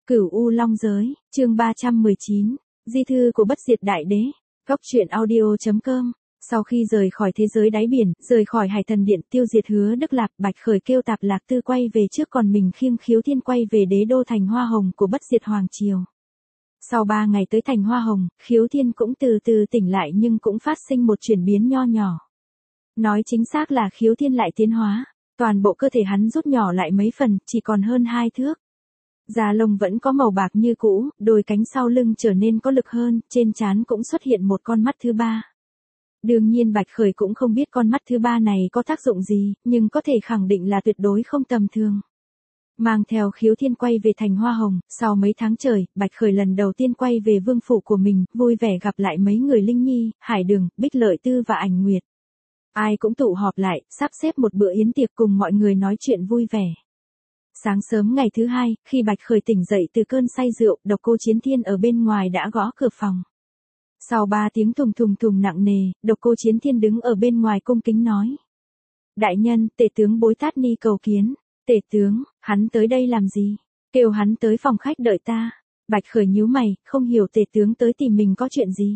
Cửu U Long Giới, chương 319, Di thư của bất diệt đại đế, góc truyện audio.com. Sau khi rời khỏi thế giới đáy biển, rời khỏi Hải Thần Điện, tiêu diệt Hứa Đức Lạp, Bạch Khởi kêu Tạp Lạc Tư quay về trước, còn mình khiêng Khiếu Thiên quay về đế đô thành Hoa Hồng của bất diệt Hoàng Triều. Sau 3 ngày tới thành Hoa Hồng, Khiếu Thiên cũng từ từ tỉnh lại, nhưng cũng phát sinh một chuyển biến nho nhỏ. Nói chính xác là Khiếu Thiên lại tiến hóa, toàn bộ cơ thể hắn rút nhỏ lại mấy phần, chỉ còn hơn 2 thước. Da lông vẫn có màu bạc như cũ, đôi cánh sau lưng trở nên có lực hơn, trên trán cũng xuất hiện một con mắt thứ ba. Đương nhiên Bạch Khởi cũng không biết con mắt thứ ba này có tác dụng gì, nhưng có thể khẳng định là tuyệt đối không tầm thường. Mang theo Khiếu Thiên quay về thành Hoa Hồng, sau mấy tháng trời, Bạch Khởi lần đầu tiên quay về vương phủ của mình, vui vẻ gặp lại mấy người Linh Nhi, Hải Đường, Bích Lợi Tư và Ảnh Nguyệt. Ai cũng tụ họp lại, sắp xếp một bữa yến tiệc cùng mọi người nói chuyện vui vẻ. Sáng sớm ngày thứ hai, khi Bạch Khởi tỉnh dậy từ cơn say rượu, Độc Cô Chiến Thiên ở bên ngoài đã gõ cửa phòng. Sau 3 tiếng thùng thùng thùng nặng nề, Độc Cô Chiến Thiên đứng ở bên ngoài cung kính nói: Đại nhân, tể tướng Bối Tát Ni cầu kiến. Tể tướng, hắn tới đây làm gì? Kêu hắn tới phòng khách đợi ta. Bạch Khởi nhíu mày, không hiểu tể tướng tới tìm mình có chuyện gì.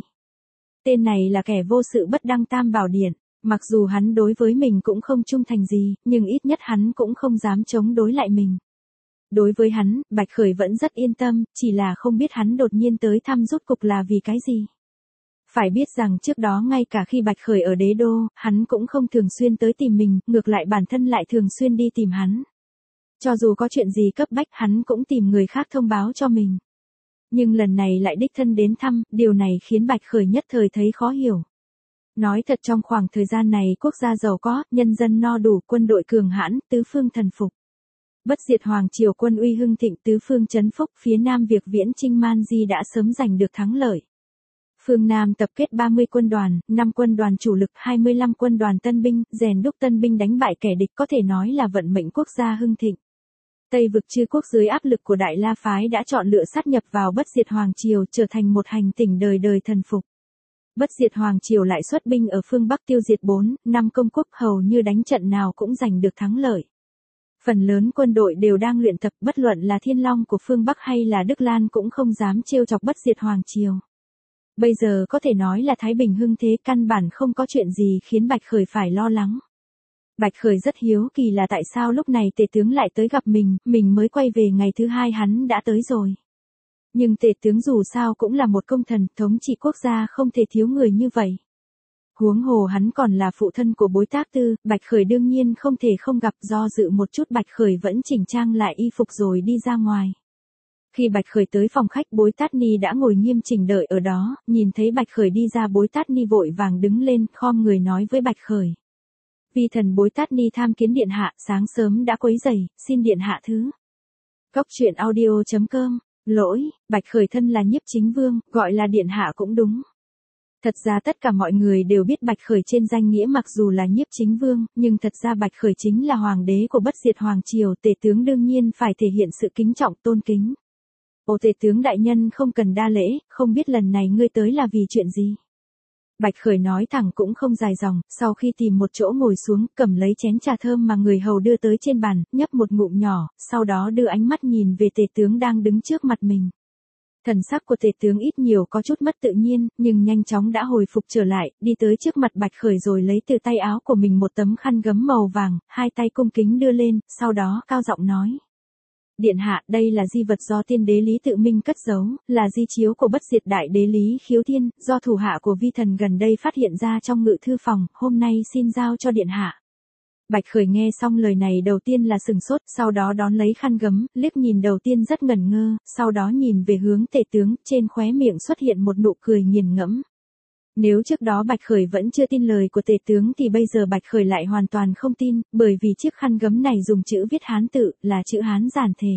Tên này là kẻ vô sự bất đăng Tam Bảo Điện. Mặc dù hắn đối với mình cũng không trung thành gì, nhưng ít nhất hắn cũng không dám chống đối lại mình. Đối với hắn, Bạch Khởi vẫn rất yên tâm, chỉ là không biết hắn đột nhiên tới thăm rốt cục là vì cái gì. Phải biết rằng trước đó ngay cả khi Bạch Khởi ở đế đô, hắn cũng không thường xuyên tới tìm mình, ngược lại bản thân lại thường xuyên đi tìm hắn. Cho dù có chuyện gì cấp bách hắn cũng tìm người khác thông báo cho mình. Nhưng lần này lại đích thân đến thăm, điều này khiến Bạch Khởi nhất thời thấy khó hiểu. Nói thật, trong khoảng thời gian này quốc gia giàu có, nhân dân no đủ, quân đội cường hãn, tứ phương thần phục. Bất diệt Hoàng Triều quân uy hưng thịnh, tứ phương chấn phúc, phía Nam việc Viễn Chinh Man Di đã sớm giành được thắng lợi. Phương Nam tập kết 30 quân đoàn, 5 quân đoàn chủ lực, 25 quân đoàn tân binh, rèn đúc tân binh đánh bại kẻ địch, có thể nói là vận mệnh quốc gia hưng thịnh. Tây vực chư quốc dưới áp lực của Đại La phái đã chọn lựa sát nhập vào Bất diệt Hoàng Triều, trở thành một hành tinh đời đời thần phục. Bất diệt Hoàng Triều lại xuất binh ở phương Bắc tiêu diệt 4-5 công quốc, hầu như đánh trận nào cũng giành được thắng lợi. Phần lớn quân đội đều đang luyện tập, bất luận là Thiên Long của phương Bắc hay là Đức Lan cũng không dám trêu chọc Bất diệt Hoàng Triều. Bây giờ có thể nói là thái bình hưng thế, căn bản không có chuyện gì khiến Bạch Khởi phải lo lắng. Bạch Khởi rất hiếu kỳ là tại sao lúc này tể tướng lại tới gặp mình mới quay về ngày thứ 2 hắn đã tới rồi. Nhưng tể tướng dù sao cũng là một công thần, thống trị quốc gia không thể thiếu người như vậy. Huống hồ hắn còn là phụ thân của Bối Tác Tư, Bạch Khởi đương nhiên không thể không gặp. Do dự một chút, Bạch Khởi vẫn chỉnh trang lại y phục rồi đi ra ngoài. Khi Bạch Khởi tới phòng khách, Bối Tát Ni đã ngồi nghiêm chỉnh đợi ở đó, nhìn thấy Bạch Khởi đi ra, Bối Tát Ni vội vàng đứng lên, khom người nói với Bạch Khởi: Vi thần Bối Tát Ni tham kiến điện hạ, sáng sớm đã quấy rầy, xin điện hạ thứ. Góc truyện audio.com. Lỗi, Bạch Khởi thân là Nhiếp Chính Vương, gọi là điện hạ cũng đúng. Thật ra tất cả mọi người đều biết Bạch Khởi trên danh nghĩa mặc dù là Nhiếp Chính Vương, nhưng thật ra Bạch Khởi chính là hoàng đế của Bất diệt Hoàng Triều, tể tướng đương nhiên phải thể hiện sự kính trọng tôn kính. Ồ, tể tướng đại nhân không cần đa lễ, không biết lần này ngươi tới là vì chuyện gì? Bạch Khởi nói thẳng cũng không dài dòng, sau khi tìm một chỗ ngồi xuống, cầm lấy chén trà thơm mà người hầu đưa tới trên bàn, nhấp một ngụm nhỏ, sau đó đưa ánh mắt nhìn về tể tướng đang đứng trước mặt mình. Thần sắc của tể tướng ít nhiều có chút mất tự nhiên, nhưng nhanh chóng đã hồi phục trở lại, đi tới trước mặt Bạch Khởi rồi lấy từ tay áo của mình một tấm khăn gấm màu vàng, hai tay cung kính đưa lên, sau đó cao giọng nói: Điện hạ, đây là di vật do tiên đế Lý Tự Minh cất giấu, là di chiếu của bất diệt đại đế Lý Khiếu Thiên, do thủ hạ của vi thần gần đây phát hiện ra trong ngự thư phòng, hôm nay xin giao cho điện hạ. Bạch Khởi nghe xong lời này đầu tiên là sừng sốt, sau đó đón lấy khăn gấm, liếc nhìn đầu tiên rất ngẩn ngơ, sau đó nhìn về hướng tể tướng, trên khóe miệng xuất hiện một nụ cười nghiền ngẫm. Nếu trước đó Bạch Khởi vẫn chưa tin lời của tể tướng thì bây giờ Bạch Khởi lại hoàn toàn không tin, bởi vì chiếc khăn gấm này dùng chữ viết Hán tự, là chữ Hán giản thể.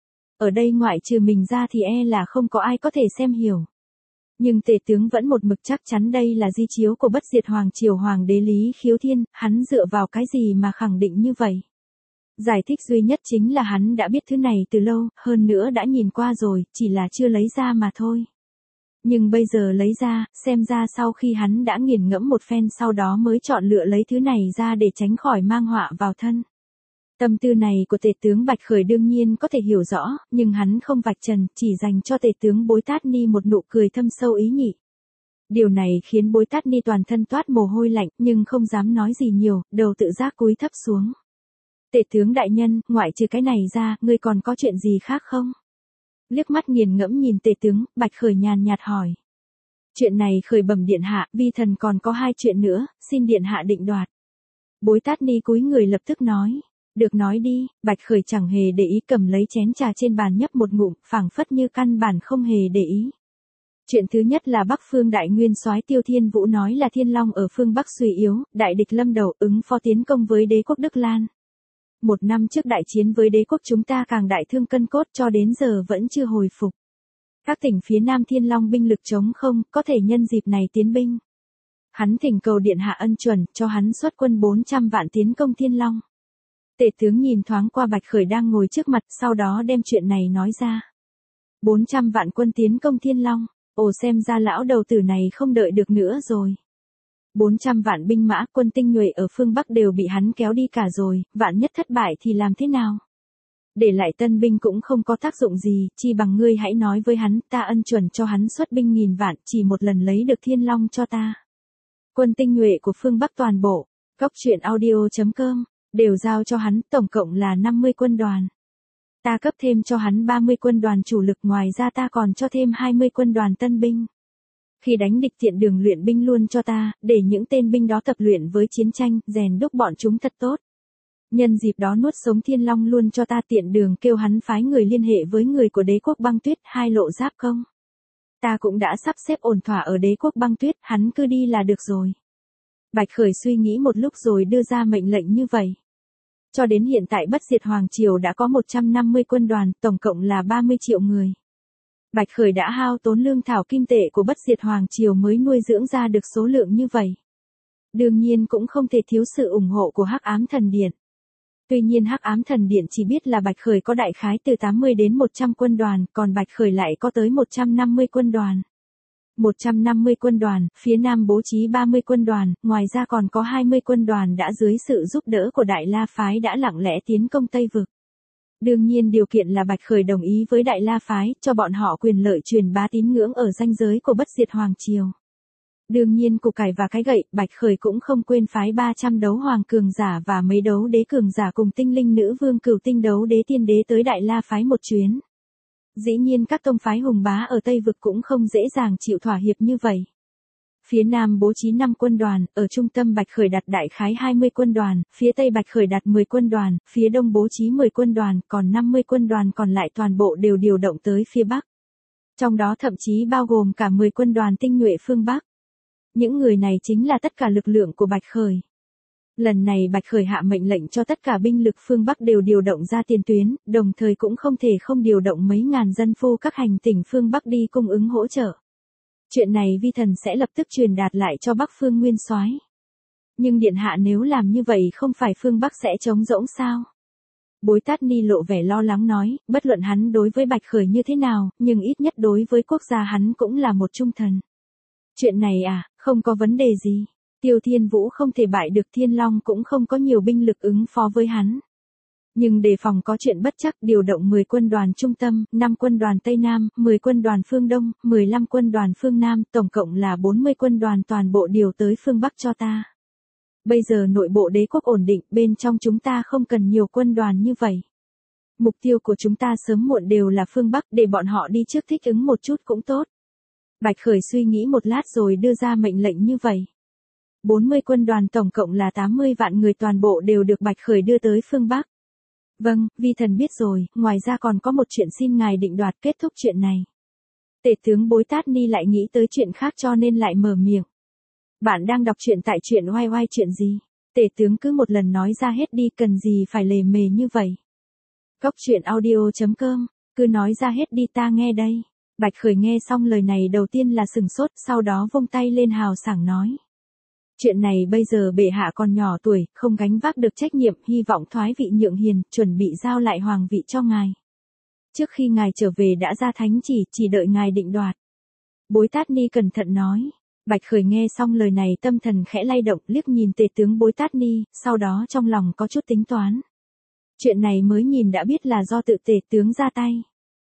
Ở đây ngoại trừ mình ra thì là không có ai có thể xem hiểu. Nhưng tể tướng vẫn một mực chắc chắn đây là di chiếu của Bất diệt Hoàng Triều hoàng đế Lý Khiếu Thiên, hắn dựa vào cái gì mà khẳng định như vậy? Giải thích duy nhất chính là hắn đã biết thứ này từ lâu, hơn nữa đã nhìn qua rồi, chỉ là chưa lấy ra mà thôi. Nhưng bây giờ lấy ra, xem ra sau khi hắn đã nghiền ngẫm một phen sau đó mới chọn lựa lấy thứ này ra để tránh khỏi mang họa vào thân. Tâm tư này của tể tướng Bạch Khởi đương nhiên có thể hiểu rõ, nhưng hắn không vạch trần, chỉ dành cho tể tướng Bối Tát Ni một nụ cười thâm sâu ý nhị. Điều này khiến Bối Tát Ni toàn thân toát mồ hôi lạnh, nhưng không dám nói gì nhiều, đầu tự giác cúi thấp xuống. Tể tướng đại nhân, ngoại trừ cái này ra, ngươi còn có chuyện gì khác không? Liếc mắt nghiền ngẫm nhìn tể tướng, Bạch Khởi nhàn nhạt hỏi. Chuyện này khởi bẩm điện hạ, vi thần còn có 2 chuyện nữa, xin điện hạ định đoạt. Bối Tát Ni cúi người lập tức nói. Được nói đi, Bạch Khởi chẳng hề để ý cầm lấy chén trà trên bàn nhấp một ngụm, phảng phất như căn bản không hề để ý. Chuyện thứ nhất là Bắc Phương Đại Nguyên Soái Tiêu Thiên Vũ nói là Thiên Long ở phương Bắc suy yếu, đại địch lâm đầu ứng phó tiến công với đế quốc Đức Lan. 1 năm trước đại chiến với đế quốc chúng ta càng đại thương cân cốt cho đến giờ vẫn chưa hồi phục. Các tỉnh phía Nam Thiên Long binh lực trống không, có thể nhân dịp này tiến binh. Hắn thỉnh cầu điện hạ ân chuẩn, cho hắn xuất quân 400 vạn tiến công Thiên Long. Tể tướng nhìn thoáng qua Bạch Khởi đang ngồi trước mặt, sau đó đem chuyện này nói ra. 400 vạn quân tiến công Thiên Long, ồ xem ra lão đầu tử này không đợi được nữa rồi. 400 vạn binh mã quân tinh nhuệ ở phương Bắc đều bị hắn kéo đi cả rồi, vạn nhất thất bại thì làm thế nào? Để lại tân binh cũng không có tác dụng gì, chi bằng ngươi hãy nói với hắn, ta ân chuẩn cho hắn xuất binh 1000 vạn, chỉ một lần lấy được Thiên Long cho ta. Quân tinh nhuệ của phương Bắc toàn bộ, Cóc Truyện Audio.com, đều giao cho hắn, tổng cộng là 50 quân đoàn. Ta cấp thêm cho hắn 30 quân đoàn chủ lực, ngoài ra ta còn cho thêm 20 quân đoàn tân binh. Khi đánh địch tiện đường luyện binh luôn cho ta, để những tên binh đó tập luyện với chiến tranh, rèn đúc bọn chúng thật tốt. Nhân dịp đó nuốt sống Thiên Long luôn cho ta, tiện đường kêu hắn phái người liên hệ với người của đế quốc Băng Tuyết, 2 lộ giáp công. Ta cũng đã sắp xếp ổn thỏa ở đế quốc Băng Tuyết, hắn cứ đi là được rồi. Bạch Khởi suy nghĩ một lúc rồi đưa ra mệnh lệnh như vậy. Cho đến hiện tại Bất Diệt Hoàng Triều đã có 150 quân đoàn, tổng cộng là 30 triệu người. Bạch Khởi đã hao tốn lương thảo kim tệ của Bất Diệt Hoàng Triều mới nuôi dưỡng ra được số lượng như vậy. Đương nhiên cũng không thể thiếu sự ủng hộ của Hắc Ám Thần Điện. Tuy nhiên Hắc Ám Thần Điện chỉ biết là Bạch Khởi có đại khái từ 80 đến 100 quân đoàn, còn Bạch Khởi lại có tới 150 quân đoàn. 150 quân đoàn, phía Nam bố trí 30 quân đoàn, ngoài ra còn có 20 quân đoàn đã dưới sự giúp đỡ của Đại La Phái đã lặng lẽ tiến công Tây Vực. Đương nhiên điều kiện là Bạch Khởi đồng ý với Đại La Phái, cho bọn họ quyền lợi truyền bá tín ngưỡng ở ranh giới của Bất Diệt Hoàng Triều. Đương nhiên củ cải và cái gậy, Bạch Khởi cũng không quên phái 300 đấu hoàng cường giả và mấy đấu đế cường giả cùng tinh linh nữ vương Cửu Tinh đấu đế tiên đế tới Đại La Phái một chuyến. Dĩ nhiên các tông phái hùng bá ở Tây Vực cũng không dễ dàng chịu thỏa hiệp như vậy. Phía Nam bố trí 5 quân đoàn, ở trung tâm Bạch Khởi đặt đại khái 20 quân đoàn, phía Tây Bạch Khởi đặt 10 quân đoàn, phía Đông bố trí 10 quân đoàn, còn 50 quân đoàn còn lại toàn bộ đều điều động tới phía Bắc. Trong đó thậm chí bao gồm cả 10 quân đoàn tinh nhuệ phương Bắc. Những người này chính là tất cả lực lượng của Bạch Khởi. Lần này Bạch Khởi hạ mệnh lệnh cho tất cả binh lực phương Bắc đều điều động ra tiền tuyến, đồng thời cũng không thể không điều động mấy ngàn dân phu các hành tỉnh phương Bắc đi cung ứng hỗ trợ. Chuyện này vi thần sẽ lập tức truyền đạt lại cho Bắc Phương Nguyên Soái. Nhưng điện hạ nếu làm như vậy không phải phương Bắc sẽ trống rỗng sao? Bối Tát Ni lộ vẻ lo lắng nói, bất luận hắn đối với Bạch Khởi như thế nào, nhưng ít nhất đối với quốc gia hắn cũng là một trung thần. Chuyện này à, không có vấn đề gì. Tiêu Thiên Vũ không thể bại được, Thiên Long cũng không có nhiều binh lực ứng phó với hắn. Nhưng đề phòng có chuyện bất chắc, điều động 10 quân đoàn trung tâm, 5 quân đoàn Tây Nam, 10 quân đoàn phương Đông, 15 quân đoàn phương Nam, tổng cộng là 40 quân đoàn toàn bộ điều tới phương Bắc cho ta. Bây giờ nội bộ đế quốc ổn định, bên trong chúng ta không cần nhiều quân đoàn như vậy. Mục tiêu của chúng ta sớm muộn đều là phương Bắc, để bọn họ đi trước thích ứng một chút cũng tốt. Bạch Khởi suy nghĩ một lát rồi đưa ra mệnh lệnh như vậy. 40 quân đoàn tổng cộng là 80 vạn người toàn bộ đều được Bạch Khởi đưa tới phương Bắc. Vâng, vi thần biết rồi, ngoài ra còn có một chuyện xin ngài định đoạt kết thúc chuyện này. Tể tướng Bối Tát Ni lại nghĩ tới chuyện khác cho nên lại mở miệng. Bạn đang đọc truyện tại truyện oai oai chuyện gì? Tể tướng cứ một lần nói ra hết đi, cần gì phải lề mề như vậy. Cóc Truyện Audio.com, cứ nói ra hết đi, ta nghe đây. Bạch Khởi nghe xong lời này đầu tiên là sừng sốt, sau đó vung tay lên hào sảng nói. Chuyện này bây giờ bệ hạ còn nhỏ tuổi, không gánh vác được trách nhiệm, hy vọng thoái vị nhượng hiền, chuẩn bị giao lại hoàng vị cho ngài. Trước khi ngài trở về đã ra thánh chỉ đợi ngài định đoạt. Bối Tát Ni cẩn thận nói. Bạch Khởi nghe xong lời này tâm thần khẽ lay động, liếc nhìn tể tướng Bối Tát Ni, sau đó trong lòng có chút tính toán. Chuyện này mới nhìn đã biết là do tự tể tướng ra tay.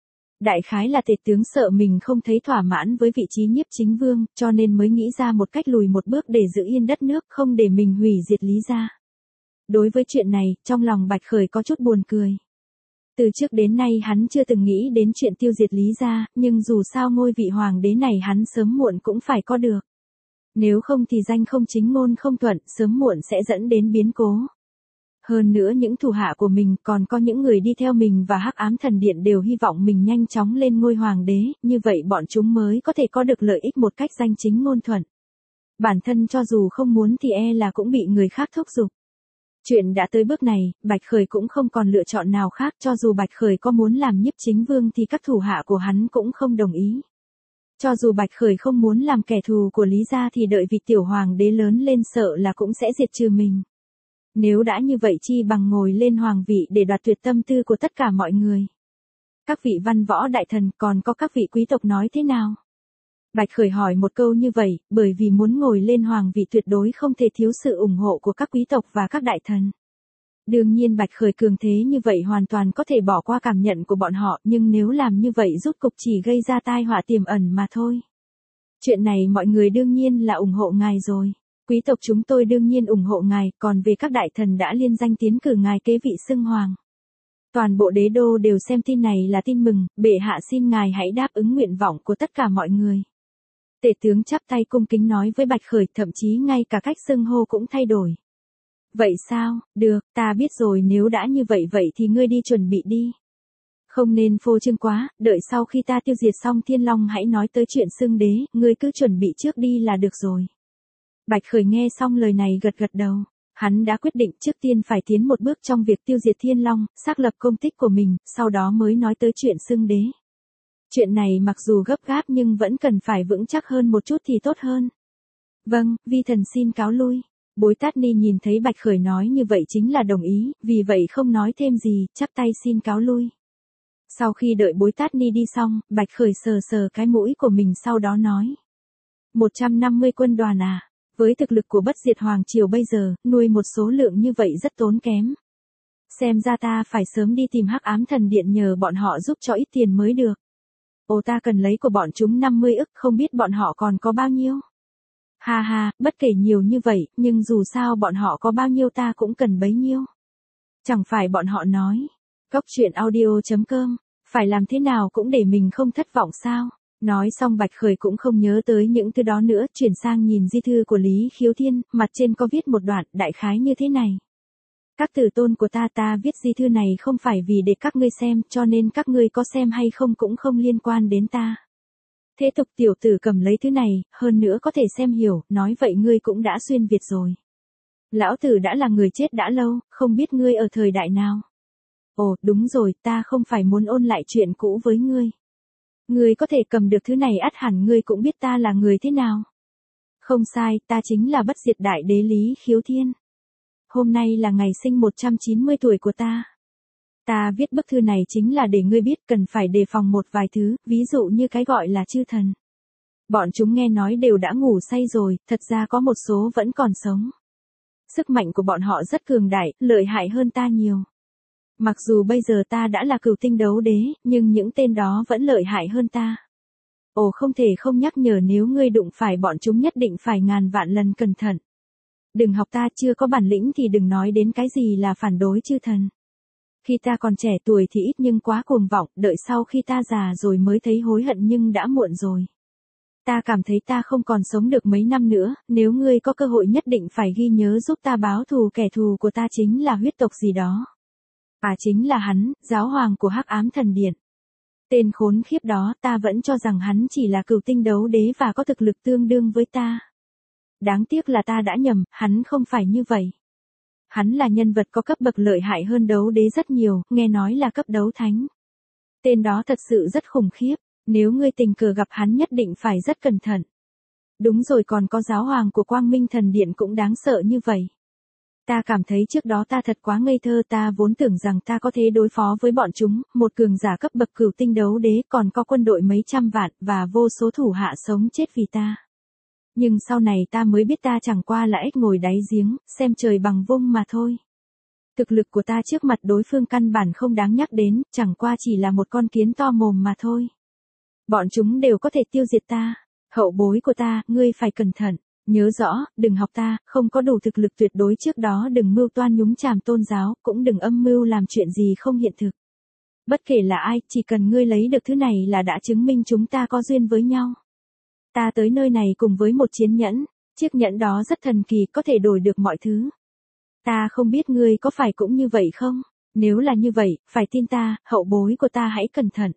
Đại khái là tể tướng sợ mình không thấy thỏa mãn với vị trí nhiếp chính vương, cho nên mới nghĩ ra một cách lùi một bước để giữ yên đất nước, không để mình hủy diệt Lý gia. Đối với chuyện này, trong lòng Bạch Khởi có chút buồn cười. Từ trước đến nay hắn chưa từng nghĩ đến chuyện tiêu diệt Lý gia, nhưng dù sao ngôi vị hoàng đế này hắn sớm muộn cũng phải có được. Nếu không thì danh không chính ngôn không thuận, sớm muộn sẽ dẫn đến biến cố. Hơn nữa những thủ hạ của mình còn có những người đi theo mình và Hắc Ám Thần Điện đều hy vọng mình nhanh chóng lên ngôi hoàng đế, như vậy bọn chúng mới có thể có được lợi ích một cách danh chính ngôn thuận. Bản thân cho dù không muốn thì là cũng bị người khác thúc giục. Chuyện đã tới bước này, Bạch Khởi cũng không còn lựa chọn nào khác, cho dù Bạch Khởi có muốn làm nhiếp chính vương thì các thủ hạ của hắn cũng không đồng ý. Cho dù Bạch Khởi không muốn làm kẻ thù của Lý gia thì đợi vị tiểu hoàng đế lớn lên sợ là cũng sẽ diệt trừ mình. Nếu đã như vậy chi bằng ngồi lên hoàng vị để đoạt tuyệt tâm tư của tất cả mọi người. Các vị văn võ đại thần còn có các vị quý tộc nói thế nào? Bạch Khởi hỏi một câu như vậy, bởi vì muốn ngồi lên hoàng vị tuyệt đối không thể thiếu sự ủng hộ của các quý tộc và các đại thần. Đương nhiên Bạch Khởi cường thế như vậy hoàn toàn có thể bỏ qua cảm nhận của bọn họ, nhưng nếu làm như vậy rốt cục chỉ gây ra tai họa tiềm ẩn mà thôi. Chuyện này mọi người đương nhiên là ủng hộ ngài rồi. Quý tộc chúng tôi đương nhiên ủng hộ ngài, còn về các đại thần đã liên danh tiến cử ngài kế vị xưng hoàng. Toàn bộ đế đô đều xem tin này là tin mừng, bệ hạ xin ngài hãy đáp ứng nguyện vọng của tất cả mọi người. Tể tướng chắp tay cung kính nói với Bạch Khởi, thậm chí ngay cả cách xưng hô cũng thay đổi. Vậy sao, được, ta biết rồi, nếu đã như vậy thì ngươi đi chuẩn bị đi. Không nên phô trương quá, đợi sau khi ta tiêu diệt xong Thiên Long hãy nói tới chuyện xưng đế, ngươi cứ chuẩn bị trước đi là được rồi. Bạch Khởi nghe xong lời này gật gật đầu. Hắn đã quyết định trước tiên phải tiến một bước trong việc tiêu diệt Thiên Long, xác lập công tích của mình, sau đó mới nói tới chuyện xưng đế. Chuyện này mặc dù gấp gáp nhưng vẫn cần phải vững chắc hơn một chút thì tốt hơn. Vâng, vi thần xin cáo lui. Bối Tát Ni nhìn thấy Bạch Khởi nói như vậy chính là đồng ý, vì vậy không nói thêm gì, chắp tay xin cáo lui. Sau khi đợi Bối Tát Ni đi xong, Bạch Khởi sờ sờ cái mũi của mình sau đó nói. 150 quân đoàn à? Với thực lực của Bất Diệt Hoàng Triều bây giờ, nuôi một số lượng như vậy rất tốn kém. Xem ra ta phải sớm đi tìm Hắc Ám Thần Điện nhờ bọn họ giúp cho ít tiền mới được. Ồ, ta cần lấy của bọn chúng 50 ức, không biết bọn họ còn có bao nhiêu. Ha ha, bất kể nhiều như vậy, nhưng dù sao bọn họ có bao nhiêu ta cũng cần bấy nhiêu. Chẳng phải bọn họ nói. Goctruyện.audio.com, phải làm thế nào cũng để mình không thất vọng sao? Nói xong Bạch Khởi cũng không nhớ tới những thứ đó nữa, chuyển sang nhìn di thư của Lý Khiếu Thiên, mặt trên có viết một đoạn, đại khái như thế này. Các tử tôn của ta viết di thư này không phải vì để các ngươi xem, cho nên các ngươi có xem hay không cũng không liên quan đến ta. Thế tục tiểu tử cầm lấy thứ này, hơn nữa có thể xem hiểu, nói vậy ngươi cũng đã xuyên Việt rồi. Lão tử đã là người chết đã lâu, không biết ngươi ở thời đại nào. Ồ, đúng rồi, ta không phải muốn ôn lại chuyện cũ với ngươi. Ngươi có thể cầm được thứ này ắt hẳn ngươi cũng biết ta là người thế nào. Không sai, ta chính là Bất Diệt Đại Đế Lý Khiếu Thiên. Hôm nay là ngày sinh 190 tuổi của ta. Ta viết bức thư này chính là để ngươi biết cần phải đề phòng một vài thứ, ví dụ như cái gọi là chư thần. Bọn chúng nghe nói đều đã ngủ say rồi, thật ra có một số vẫn còn sống. Sức mạnh của bọn họ rất cường đại, lợi hại hơn ta nhiều. Mặc dù bây giờ ta đã là cửu tinh đấu đế, nhưng những tên đó vẫn lợi hại hơn ta. Ồ, không thể không nhắc nhở, nếu ngươi đụng phải bọn chúng nhất định phải ngàn vạn lần cẩn thận. Đừng học ta, chưa có bản lĩnh thì đừng nói đến cái gì là phản đối chư thần. Khi ta còn trẻ tuổi thì ít nhưng quá cuồng vọng, đợi sau khi ta già rồi mới thấy hối hận nhưng đã muộn rồi. Ta cảm thấy ta không còn sống được mấy năm nữa, nếu ngươi có cơ hội nhất định phải ghi nhớ giúp ta báo thù, kẻ thù của ta chính là huyết tộc gì đó. Chính là hắn, giáo hoàng của Hắc Ám Thần Điện. Tên khốn khiếp đó, ta vẫn cho rằng hắn chỉ là cửu tinh đấu đế và có thực lực tương đương với ta. Đáng tiếc là ta đã nhầm, hắn không phải như vậy. Hắn là nhân vật có cấp bậc lợi hại hơn đấu đế rất nhiều, nghe nói là cấp đấu thánh. Tên đó thật sự rất khủng khiếp, nếu ngươi tình cờ gặp hắn nhất định phải rất cẩn thận. Đúng rồi, còn có giáo hoàng của Quang Minh Thần Điện cũng đáng sợ như vậy. Ta cảm thấy trước đó ta thật quá ngây thơ, ta vốn tưởng rằng ta có thể đối phó với bọn chúng, một cường giả cấp bậc cửu tinh đấu đế còn có quân đội mấy trăm vạn và vô số thủ hạ sống chết vì ta. Nhưng sau này ta mới biết ta chẳng qua là ếch ngồi đáy giếng, xem trời bằng vung mà thôi. Thực lực của ta trước mặt đối phương căn bản không đáng nhắc đến, chẳng qua chỉ là một con kiến to mồm mà thôi. Bọn chúng đều có thể tiêu diệt ta. Hậu bối của ta, ngươi phải cẩn thận. Nhớ rõ, đừng học ta, không có đủ thực lực tuyệt đối trước đó đừng mưu toan nhúng chàm tôn giáo, cũng đừng âm mưu làm chuyện gì không hiện thực. Bất kể là ai, chỉ cần ngươi lấy được thứ này là đã chứng minh chúng ta có duyên với nhau. Ta tới nơi này cùng với một chiến nhẫn, chiếc nhẫn đó rất thần kỳ, có thể đổi được mọi thứ. Ta không biết ngươi có phải cũng như vậy không? Nếu là như vậy, phải tin ta, hậu bối của ta hãy cẩn thận.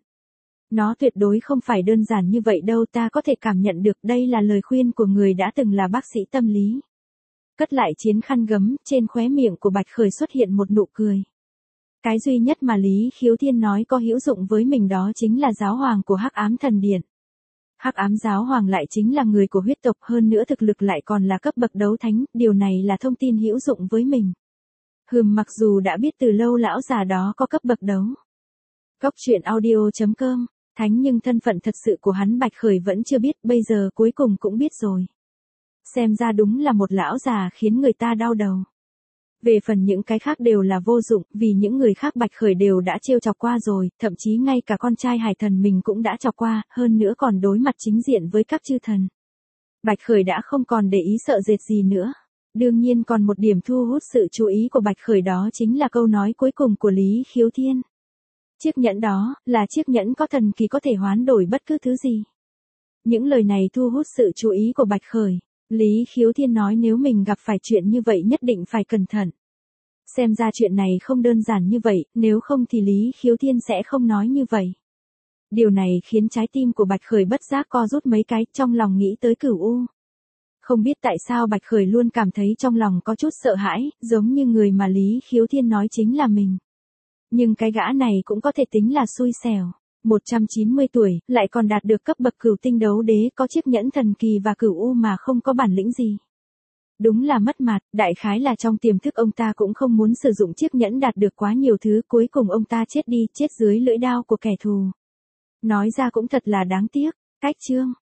Nó tuyệt đối không phải đơn giản như vậy đâu, ta có thể cảm nhận được đây là lời khuyên của người đã từng là bác sĩ tâm lý. Cất lại chiến khăn gấm, trên khóe miệng của Bạch Khởi xuất hiện một nụ cười. Cái duy nhất mà Lý Khiếu Thiên nói có hữu dụng với mình đó chính là giáo hoàng của Hắc Ám Thần Điện. Hắc Ám giáo hoàng lại chính là người của huyết tộc, hơn nữa thực lực lại còn là cấp bậc đấu thánh, điều này là thông tin hữu dụng với mình. Mặc dù đã biết từ lâu lão già đó có cấp bậc đấu. Cốc truyện audio.com, thánh nhưng thân phận thật sự của hắn Bạch Khởi vẫn chưa biết, bây giờ cuối cùng cũng biết rồi. Xem ra đúng là một lão già khiến người ta đau đầu. Về phần những cái khác đều là vô dụng, vì những người khác Bạch Khởi đều đã trêu chọc qua rồi, thậm chí ngay cả con trai hải thần mình cũng đã chọc qua, hơn nữa còn đối mặt chính diện với các chư thần. Bạch Khởi đã không còn để ý sợ dệt gì nữa. Đương nhiên còn một điểm thu hút sự chú ý của Bạch Khởi, đó chính là câu nói cuối cùng của Lý Khiếu Thiên. Chiếc nhẫn đó, là chiếc nhẫn có thần kỳ có thể hoán đổi bất cứ thứ gì. Những lời này thu hút sự chú ý của Bạch Khởi. Lý Khiếu Thiên nói nếu mình gặp phải chuyện như vậy nhất định phải cẩn thận. Xem ra chuyện này không đơn giản như vậy, nếu không thì Lý Khiếu Thiên sẽ không nói như vậy. Điều này khiến trái tim của Bạch Khởi bất giác co rút mấy cái, trong lòng nghĩ tới Cửu U. Không biết tại sao Bạch Khởi luôn cảm thấy trong lòng có chút sợ hãi, giống như người mà Lý Khiếu Thiên nói chính là mình. Nhưng cái gã này cũng có thể tính là xui xẻo. 190 tuổi, lại còn đạt được cấp bậc cửu tinh đấu đế, có chiếc nhẫn thần kỳ và Cửu U mà không có bản lĩnh gì. Đúng là mất mặt, đại khái là trong tiềm thức ông ta cũng không muốn sử dụng chiếc nhẫn đạt được quá nhiều thứ, cuối cùng ông ta chết đi, chết dưới lưỡi đao của kẻ thù. Nói ra cũng thật là đáng tiếc. Cách chương